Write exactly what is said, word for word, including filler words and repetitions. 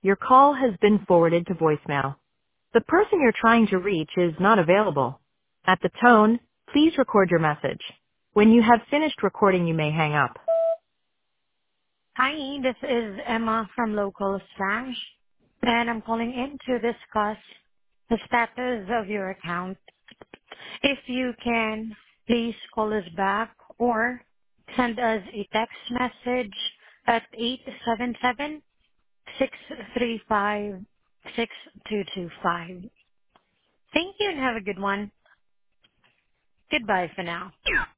Your call has been forwarded to voicemail. The person you're trying to reach is not available. At the tone, please record your message. When you have finished recording, you may hang up. Hi, this is Emma from Local Slash, and I'm calling in to discuss the status of your account. If you can, please call us back or send us a text message at eight seven seven, six three five, six two two five. Thank you and have a good one. Goodbye for now.